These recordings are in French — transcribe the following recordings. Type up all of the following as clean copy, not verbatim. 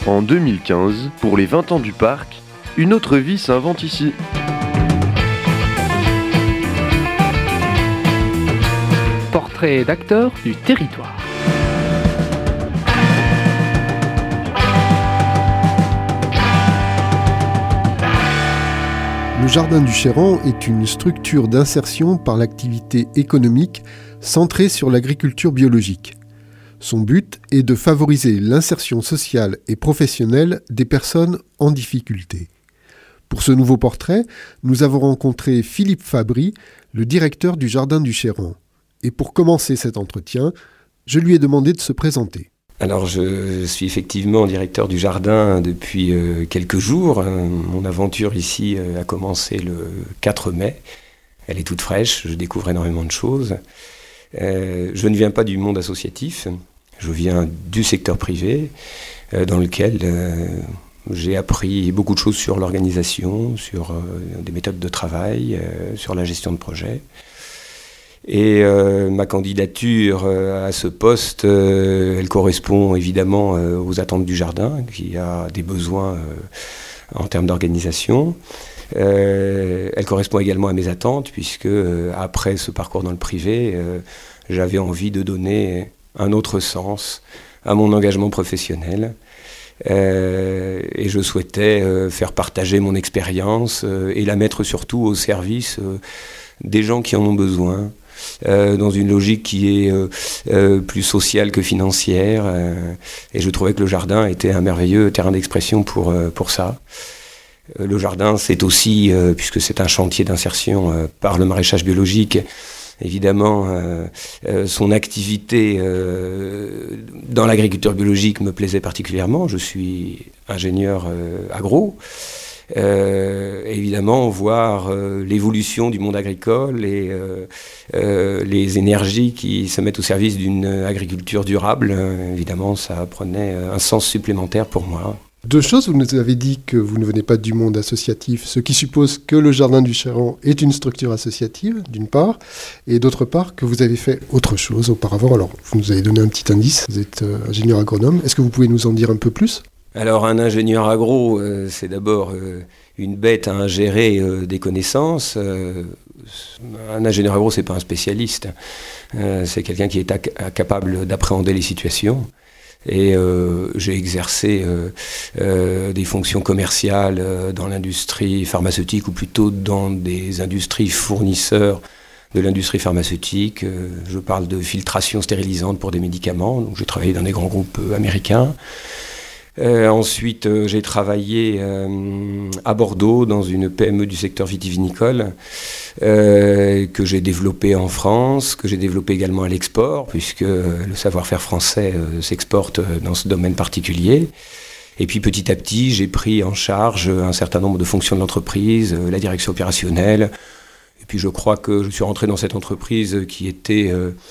En 2015, pour les 20 ans du parc, une autre vie s'invente ici. Portrait d'acteurs du territoire. Le Jardin du Chéran est une structure d'insertion par l'activité économique centrée sur l'agriculture biologique. Son but est de favoriser l'insertion sociale et professionnelle des personnes en difficulté. Pour ce nouveau portrait, nous avons rencontré Philippe Fabry, le directeur du Jardin du Chéran. Et pour commencer cet entretien, je lui ai demandé de se présenter. Alors je suis effectivement directeur du jardin depuis quelques jours. Mon aventure ici a commencé le 4 mai. Elle est toute fraîche, je découvre énormément de choses. Je ne viens pas du monde associatif, je viens du secteur privé dans lequel j'ai appris beaucoup de choses sur l'organisation, sur des méthodes de travail, sur la gestion de projets. Et ma candidature à ce poste, elle correspond évidemment aux attentes du jardin, qui a des besoins en termes d'organisation. Elle correspond également à mes attentes, puisque après ce parcours dans le privé, j'avais envie de donner un autre sens à mon engagement professionnel. Et je souhaitais faire partager mon expérience et la mettre surtout au service des gens qui en ont besoin. Dans une logique qui est plus sociale que financière. Et je trouvais que le jardin était un merveilleux terrain d'expression pour ça. Le jardin, c'est aussi, puisque c'est un chantier d'insertion par le maraîchage biologique, évidemment, son activité dans l'agriculture biologique me plaisait particulièrement. Je suis ingénieur agro. Évidemment, voir l'évolution du monde agricole et les énergies qui se mettent au service d'une agriculture durable, évidemment, ça prenait un sens supplémentaire pour moi. Deux choses, vous nous avez dit que vous ne venez pas du monde associatif, ce qui suppose que le Jardin du Chéran est une structure associative, d'une part, et d'autre part, que vous avez fait autre chose auparavant. Alors, vous nous avez donné un petit indice, vous êtes ingénieur agronome. Est-ce que vous pouvez nous en dire un peu plus ? Alors un ingénieur agro, c'est d'abord une bête à ingérer des connaissances. Un ingénieur agro, c'est pas un spécialiste. C'est quelqu'un qui est capable d'appréhender les situations. Et j'ai exercé des fonctions commerciales dans l'industrie pharmaceutique, ou plutôt dans des industries fournisseurs de l'industrie pharmaceutique. Je parle de filtration stérilisante pour des médicaments. Donc j'ai travaillé dans des grands groupes américains. Ensuite, j'ai travaillé à Bordeaux dans une PME du secteur vitivinicole que j'ai développée en France, que j'ai développée également à l'export, puisque le savoir-faire français s'exporte dans ce domaine particulier. Et puis petit à petit, j'ai pris en charge un certain nombre de fonctions de l'entreprise, la direction opérationnelle. Et puis je crois que je suis rentré dans cette entreprise qui était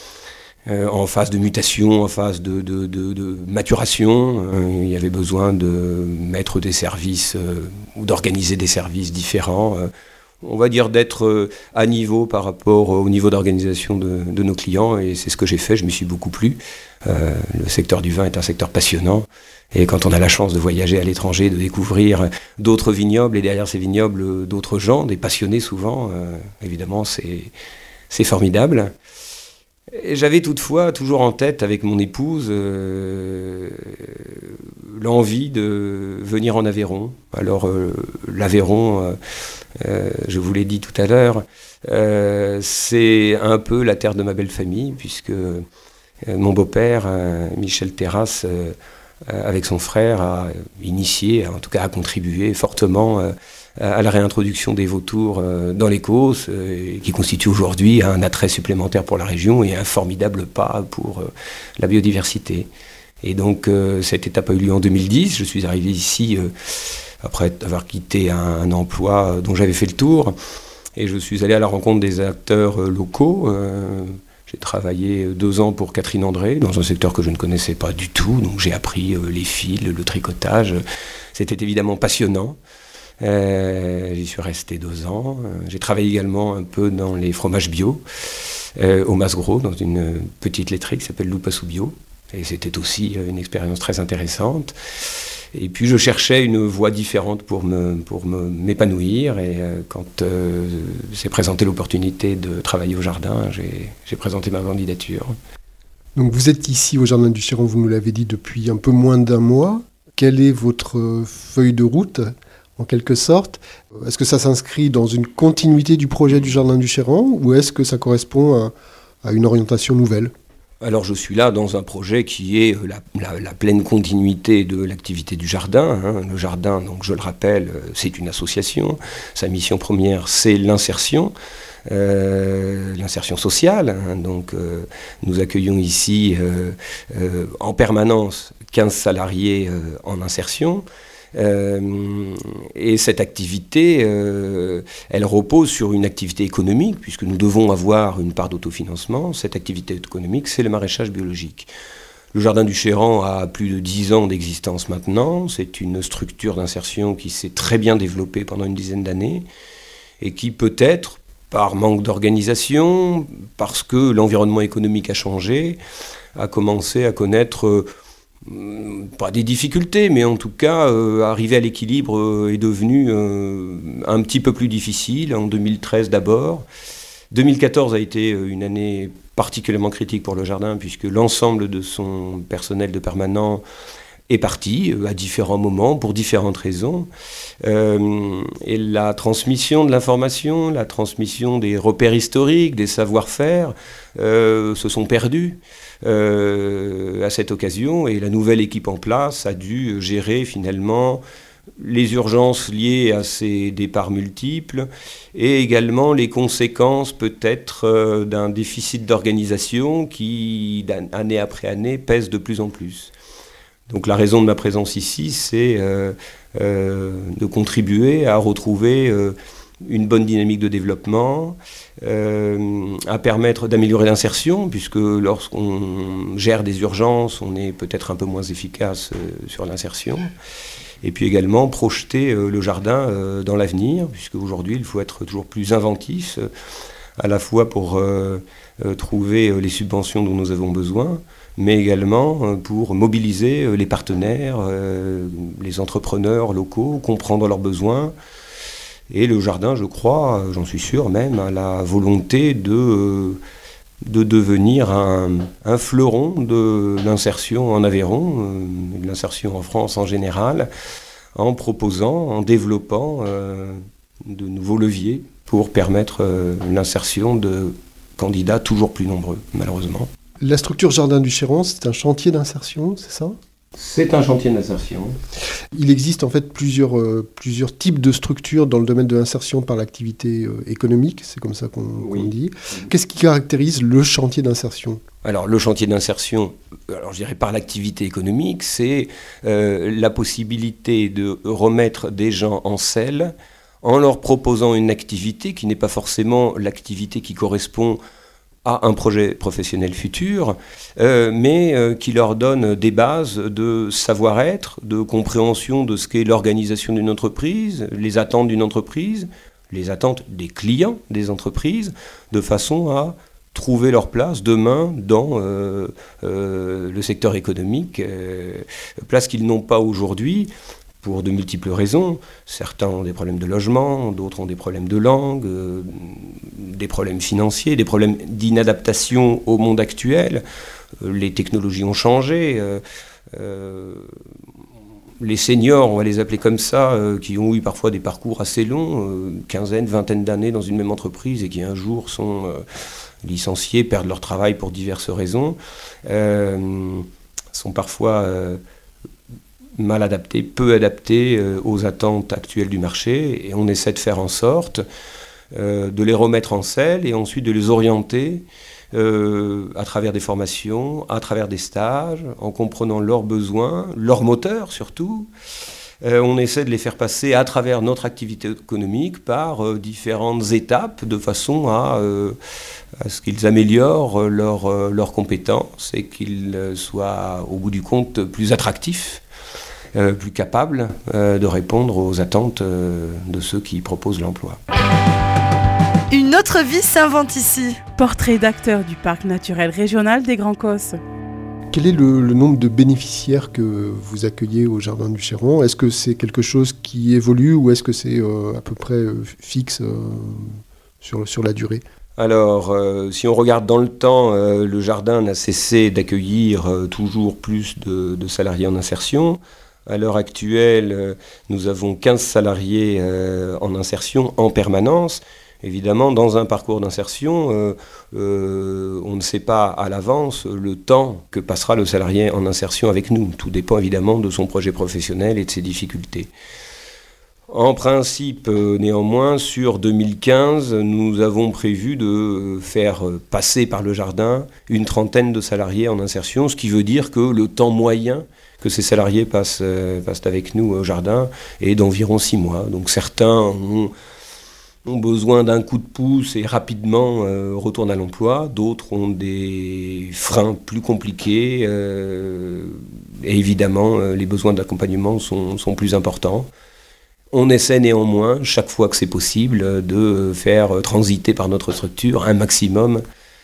en phase de mutation, en phase de maturation. Il y avait besoin de mettre des services ou d'organiser des services différents. On va dire d'être à niveau par rapport au niveau d'organisation de nos clients, et c'est ce que j'ai fait, je m'y suis beaucoup plu. Le secteur du vin est un secteur passionnant, et quand on a la chance de voyager à l'étranger, de découvrir d'autres vignobles, et derrière ces vignobles d'autres gens, des passionnés souvent, évidemment c'est formidable. Et j'avais toutefois toujours en tête avec mon épouse l'envie de venir en Aveyron. Alors l'Aveyron, je vous l'ai dit tout à l'heure, c'est un peu la terre de ma belle famille, puisque mon beau-père, Michel Terrasse, avec son frère, a initié, en tout cas a contribué fortement à la réintroduction des vautours dans les Causses, qui constitue aujourd'hui un attrait supplémentaire pour la région et un formidable pas pour la biodiversité. Et donc cette étape a eu lieu en 2010. Je suis arrivé ici après avoir quitté un emploi dont j'avais fait le tour, et je suis allé à la rencontre des acteurs locaux. J'ai travaillé 2 ans pour Catherine André, dans un secteur que je ne connaissais pas du tout, donc j'ai appris les fils, le tricotage. C'était évidemment passionnant. J'y suis resté 2 ans. J'ai travaillé également un peu dans les fromages bio, au Masgros, dans une petite laiterie qui s'appelle Loupassou Bio. Et c'était aussi une expérience très intéressante. Et puis je cherchais une voie différente pour m'épanouir. Et quand s'est présentée l'opportunité de travailler au jardin, j'ai présenté ma candidature. Donc vous êtes ici au Jardin du Chéron, vous nous l'avez dit, depuis un peu moins d'1 mois. Quelle est votre feuille de route, en quelque sorte ? Est-ce que ça s'inscrit dans une continuité du projet du Jardin du Chéron ou est-ce que ça correspond à une orientation nouvelle ? Alors je suis là dans un projet qui est la pleine continuité de l'activité du jardin. Le jardin, donc je le rappelle, c'est une association. Sa mission première, c'est l'insertion sociale. Donc nous accueillons ici en permanence 15 salariés en insertion. Et cette activité, elle repose sur une activité économique, puisque nous devons avoir une part d'autofinancement. Cette activité économique, c'est le maraîchage biologique. Le Jardin du Chéron a plus de 10 ans d'existence maintenant. C'est une structure d'insertion qui s'est très bien développée pendant une dizaine d'années et qui peut-être, par manque d'organisation, parce que l'environnement économique a changé, a commencé à connaître... pas des difficultés, mais en tout cas, arriver à l'équilibre est devenu un petit peu plus difficile, en 2013 d'abord. 2014 a été une année particulièrement critique pour le jardin, puisque l'ensemble de son personnel de permanent est parti à différents moments, pour différentes raisons. Et la transmission de l'information, la transmission des repères historiques, des savoir-faire, se sont perdus. À cette occasion, et la nouvelle équipe en place a dû gérer finalement les urgences liées à ces départs multiples et également les conséquences peut-être d'un déficit d'organisation qui, année après année, pèse de plus en plus. Donc la raison de ma présence ici, c'est de contribuer à retrouver une bonne dynamique de développement, à permettre d'améliorer l'insertion, puisque lorsqu'on gère des urgences, on est peut-être un peu moins efficace sur l'insertion. Et puis également projeter le jardin dans l'avenir, puisque aujourd'hui il faut être toujours plus inventif, à la fois pour trouver les subventions dont nous avons besoin, mais également pour mobiliser les partenaires, les entrepreneurs locaux, comprendre leurs besoins. Et le jardin, je crois, j'en suis sûr même, a la volonté de devenir un fleuron de l'insertion en Aveyron, de l'insertion en France en général, en proposant, en développant de nouveaux leviers pour permettre l'insertion de candidats toujours plus nombreux, malheureusement. La structure Jardin du Chéron, c'est un chantier d'insertion, c'est ça ? C'est un chantier d'insertion. Il existe en fait plusieurs types de structures dans le domaine de l'insertion par l'activité économique, c'est comme ça qu'on dit. Qu'est-ce qui caractérise le chantier d'insertion ? Alors le chantier d'insertion, je dirais par l'activité économique, c'est la possibilité de remettre des gens en selle en leur proposant une activité qui n'est pas forcément l'activité qui correspond à un projet professionnel futur, mais qui leur donne des bases de savoir-être, de compréhension de ce qu'est l'organisation d'une entreprise, les attentes d'une entreprise, les attentes des clients des entreprises, de façon à trouver leur place demain dans le secteur économique, place qu'ils n'ont pas aujourd'hui, pour de multiples raisons. Certains ont des problèmes de logement, d'autres ont des problèmes de langue, des problèmes financiers, des problèmes d'inadaptation au monde actuel. Les technologies ont changé. Les seniors, on va les appeler comme ça, qui ont eu parfois des parcours assez longs, quinzaine, vingtaine d'années dans une même entreprise et qui un jour sont licenciés, perdent leur travail pour diverses raisons, sont parfois mal adaptés, peu adaptés aux attentes actuelles du marché, et on essaie de faire en sorte de les remettre en selle et ensuite de les orienter à travers des formations, à travers des stages, en comprenant leurs besoins, leurs moteurs surtout. On essaie de les faire passer à travers notre activité économique par différentes étapes de façon à ce qu'ils améliorent leurs compétences et qu'ils soient au bout du compte plus attractifs, plus capables de répondre aux attentes de ceux qui proposent l'emploi. Une autre vie s'invente ici. Portrait d'acteur du parc naturel régional des Grands Causses. Quel est le nombre de bénéficiaires que vous accueillez au Jardin du Chéron ? Est-ce que c'est quelque chose qui évolue ou est-ce que c'est à peu près fixe sur la durée ? Alors, si on regarde dans le temps, le jardin n'a cessé d'accueillir toujours plus de salariés en insertion. À l'heure actuelle, nous avons 15 salariés en insertion en permanence. Évidemment, dans un parcours d'insertion, on ne sait pas à l'avance le temps que passera le salarié en insertion avec nous. Tout dépend évidemment de son projet professionnel et de ses difficultés. En principe, néanmoins, sur 2015, nous avons prévu de faire passer par le jardin une trentaine de salariés en insertion, ce qui veut dire que le temps moyen que ces salariés passent avec nous au jardin est d'environ 6 mois. Donc certains ont besoin d'un coup de pouce et rapidement retournent à l'emploi. D'autres ont des freins plus compliqués et évidemment les besoins d'accompagnement sont plus importants. On essaie néanmoins, chaque fois que c'est possible, de faire transiter par notre structure un maximum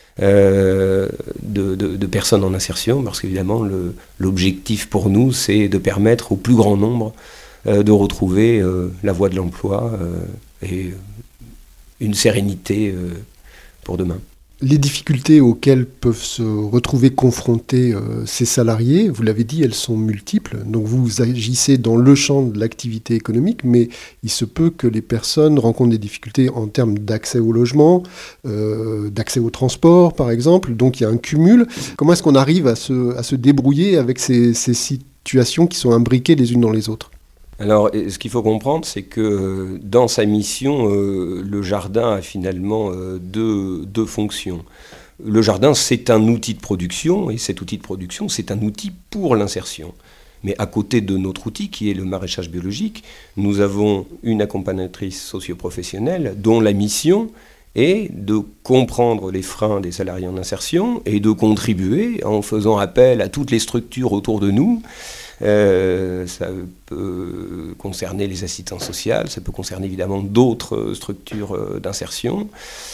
de personnes en insertion, parce qu'évidemment l'objectif pour nous c'est de permettre au plus grand nombre de retrouver la voie de l'emploi et une sérénité pour demain. Les difficultés auxquelles peuvent se retrouver confrontés ces salariés, vous l'avez dit, elles sont multiples. Donc vous agissez dans le champ de l'activité économique, mais il se peut que les personnes rencontrent des difficultés en termes d'accès au logement, d'accès au transport par exemple. Donc il y a un cumul. Comment est-ce qu'on arrive à se débrouiller avec ces situations qui sont imbriquées les unes dans les autres ? Alors, ce qu'il faut comprendre, c'est que dans sa mission, le jardin a finalement deux fonctions. Le jardin, c'est un outil de production, et cet outil de production, c'est un outil pour l'insertion. Mais à côté de notre outil, qui est le maraîchage biologique, nous avons une accompagnatrice socio-professionnelle dont la mission est de comprendre les freins des salariés en insertion et de contribuer en faisant appel à toutes les structures autour de nous. Ça peut concerner les assistantes sociales, ça peut concerner évidemment d'autres structures d'insertion,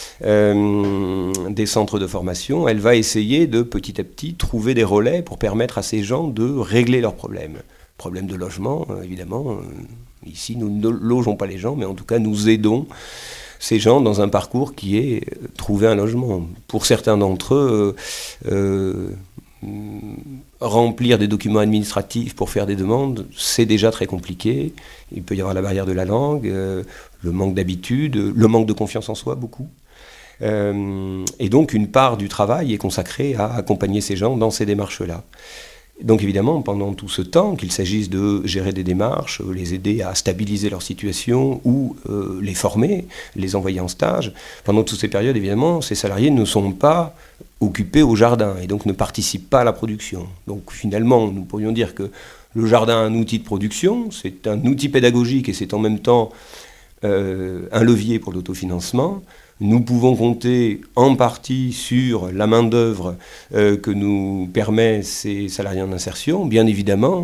des centres de formation. Elle va essayer de petit à petit trouver des relais pour permettre à ces gens de régler leurs problèmes. Problème de logement, évidemment. Ici, nous ne logeons pas les gens, mais en tout cas, nous aidons ces gens dans un parcours qui est trouver un logement. Pour certains d'entre eux, remplir des documents administratifs pour faire des demandes, c'est déjà très compliqué. Il peut y avoir la barrière de la langue, le manque d'habitude, le manque de confiance en soi, beaucoup. Et donc une part du travail est consacrée à accompagner ces gens dans ces démarches-là. Donc évidemment, pendant tout ce temps, qu'il s'agisse de gérer des démarches, les aider à stabiliser leur situation ou les former, les envoyer en stage, pendant toutes ces périodes, évidemment, ces salariés ne sont pas occupés au jardin et donc ne participent pas à la production. Donc finalement, nous pourrions dire que le jardin est un outil de production, c'est un outil pédagogique et c'est en même temps un levier pour l'autofinancement. Nous pouvons compter en partie sur la main-d'œuvre que nous permet ces salariés en insertion. Bien évidemment,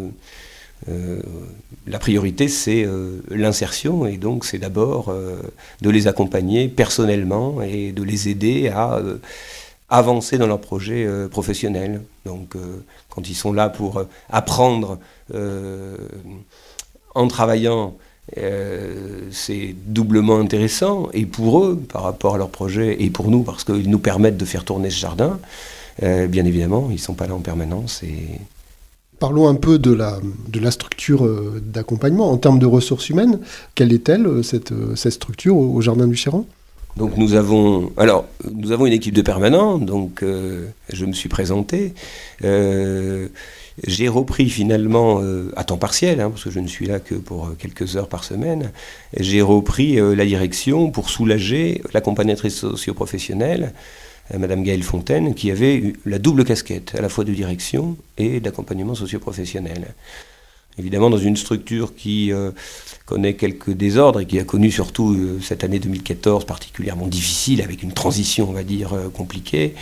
la priorité, c'est l'insertion, et donc c'est d'abord de les accompagner personnellement et de les aider à avancer dans leur projet professionnel. Donc, quand ils sont là pour apprendre en travaillant, c'est doublement intéressant, et pour eux par rapport à leur projet, et pour nous parce qu'ils nous permettent de faire tourner ce jardin. Bien évidemment, ils ne sont pas là en permanence. Parlons un peu de la structure d'accompagnement. En termes de ressources humaines, quelle est-elle, cette structure au Jardin du Chéron ? Donc nous avons une équipe de permanents, donc je me suis présenté. J'ai repris finalement, à temps partiel, parce que je ne suis là que pour quelques heures par semaine, j'ai repris la direction pour soulager l'accompagnatrice socio-professionnelle, Madame Gaëlle Fontaine, qui avait eu la double casquette, à la fois de direction et d'accompagnement socio-professionnel. Évidemment, dans une structure qui connaît quelques désordres et qui a connu surtout cette année 2014 particulièrement difficile, avec une transition, on va dire, compliquée,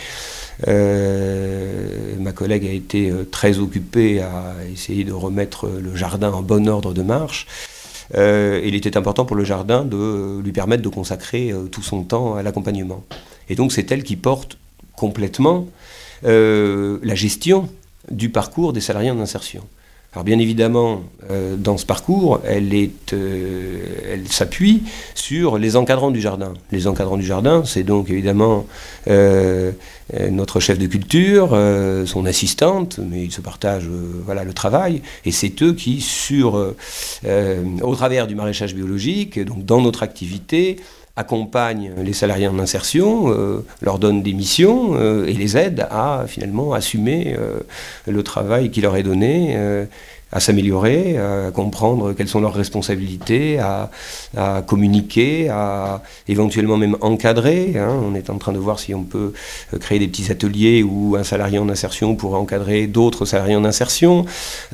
ma collègue a été très occupée à essayer de remettre le jardin en bon ordre de marche. Il était important pour le jardin de lui permettre de consacrer tout son temps à l'accompagnement. Et donc c'est elle qui porte complètement la gestion du parcours des salariés en insertion. Alors bien évidemment, dans ce parcours, elle s'appuie sur les encadrants du jardin. Les encadrants du jardin, c'est donc évidemment notre chef de culture, son assistante, mais ils se partagent le travail, et c'est eux qui, au travers du maraîchage biologique, donc dans notre activité, accompagnent les salariés en insertion, leur donnent des missions et les aident à finalement assumer le travail qui leur est donné, à s'améliorer, à comprendre quelles sont leurs responsabilités, à communiquer, à éventuellement même encadrer. On est en train de voir si on peut créer des petits ateliers où un salarié en insertion pourrait encadrer d'autres salariés en insertion.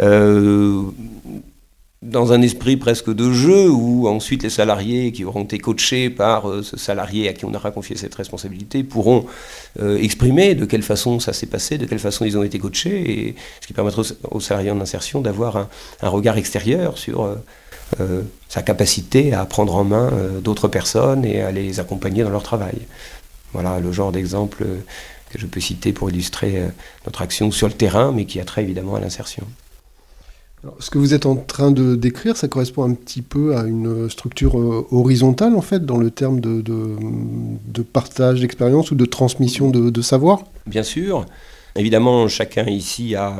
Dans un esprit presque de jeu, où ensuite les salariés qui auront été coachés par ce salarié à qui on aura confié cette responsabilité pourront exprimer de quelle façon ça s'est passé, de quelle façon ils ont été coachés, et ce qui permettra aux salariés en insertion d'avoir un regard extérieur sur sa capacité à prendre en main d'autres personnes et à les accompagner dans leur travail. Voilà le genre d'exemple que je peux citer pour illustrer notre action sur le terrain, mais qui a trait évidemment à l'insertion. Alors, ce que vous êtes en train de décrire, ça correspond un petit peu à une structure horizontale, en fait, dans le terme de partage d'expérience ou de transmission de savoir ? Bien sûr. Évidemment, chacun ici a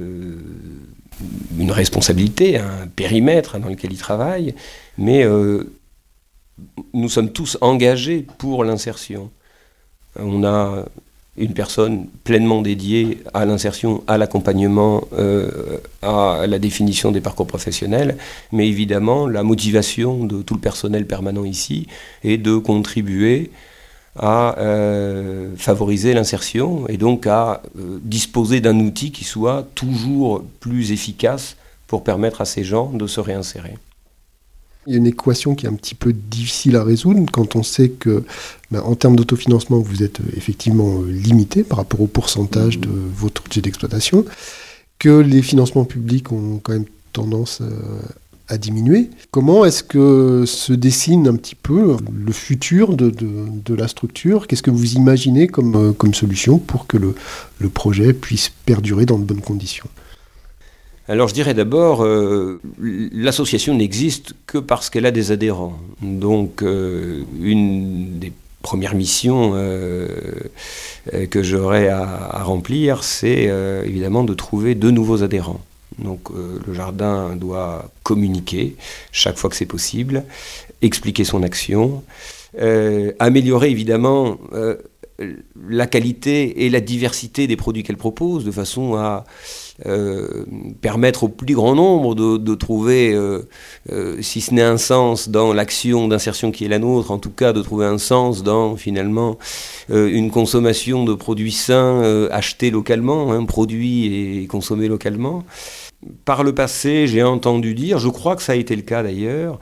une responsabilité, un périmètre dans lequel il travaille, mais nous sommes tous engagés pour l'insertion. On a une personne pleinement dédiée à l'insertion, à l'accompagnement, à la définition des parcours professionnels, mais évidemment la motivation de tout le personnel permanent ici est de contribuer à favoriser l'insertion et donc à disposer d'un outil qui soit toujours plus efficace pour permettre à ces gens de se réinsérer. Il y a une équation qui est un petit peu difficile à résoudre quand on sait que, en termes d'autofinancement, vous êtes effectivement limité par rapport au pourcentage de votre budget d'exploitation, que les financements publics ont quand même tendance à diminuer. Comment est-ce que se dessine un petit peu le futur de la structure ? Qu'est-ce que vous imaginez comme solution pour que le projet puisse perdurer dans de bonnes conditions ? Alors je dirais d'abord, l'association n'existe que parce qu'elle a des adhérents. Donc une des premières missions que j'aurais à remplir, c'est évidemment de trouver de nouveaux adhérents. Donc le jardin doit communiquer chaque fois que c'est possible, expliquer son action, améliorer évidemment la qualité et la diversité des produits qu'elle propose, de façon à permettre au plus grand nombre de trouver, si ce n'est un sens dans l'action d'insertion qui est la nôtre, en tout cas de trouver un sens dans finalement une consommation de produits sains achetés localement, produits et consommés localement. Par le passé, j'ai entendu dire, je crois que ça a été le cas d'ailleurs,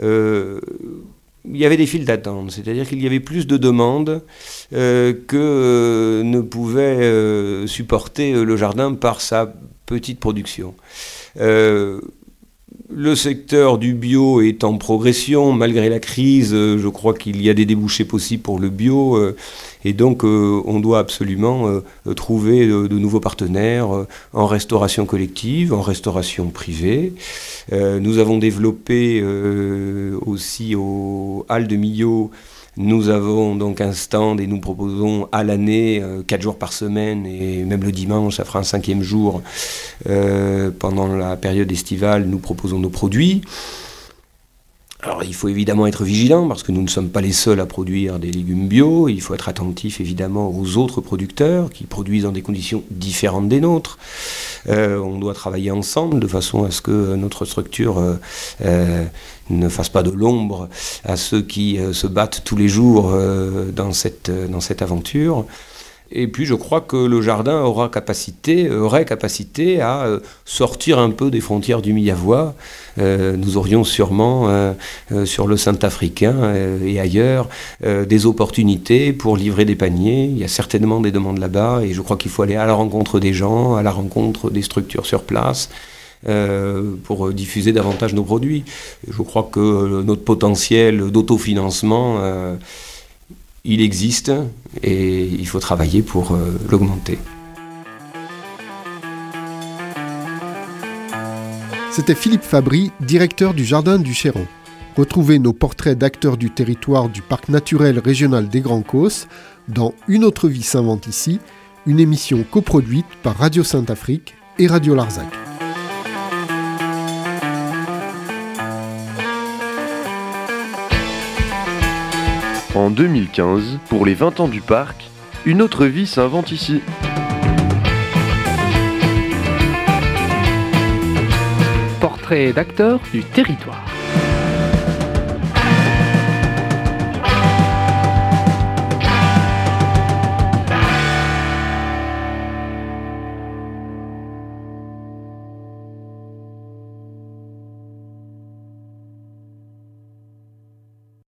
il y avait des files d'attente, c'est-à-dire qu'il y avait plus de demandes que ne pouvait supporter le jardin par sa petite production. Le secteur du bio est en progression, malgré la crise, je crois qu'il y a des débouchés possibles pour le bio, et donc on doit absolument trouver de nouveaux partenaires en restauration collective, en restauration privée. Nous avons développé aussi au Halles de Millau. Nous avons donc un stand et nous proposons à l'année 4 jours par semaine, et même le dimanche, ça fera un 5e jour. Pendant la période estivale, nous proposons nos produits. Alors il faut évidemment être vigilant parce que nous ne sommes pas les seuls à produire des légumes bio. Il faut être attentif évidemment aux autres producteurs qui produisent dans des conditions différentes des nôtres. On doit travailler ensemble de façon à ce que notre structure ne fasse pas de l'ombre à ceux qui se battent tous les jours dans cette aventure. Et puis je crois que le jardin aurait capacité à sortir un peu des frontières du Myavois. Nous aurions sûrement sur le Saint-Africain et ailleurs des opportunités pour livrer des paniers. Il y a certainement des demandes là-bas et je crois qu'il faut aller à la rencontre des gens, à la rencontre des structures sur place pour diffuser davantage nos produits. Je crois que notre potentiel d'autofinancement il existe et il faut travailler pour l'augmenter. C'était Philippe Fabry, directeur du Jardin du Chéran. Retrouvez nos portraits d'acteurs du territoire du Parc naturel régional des Grands Causses dans Une autre vie s'invente ici, une émission coproduite par Radio Sainte-Afrique et Radio Larzac. En 2015, pour les 20 ans du parc, Une autre vie s'invente ici. Portrait d'acteurs du territoire.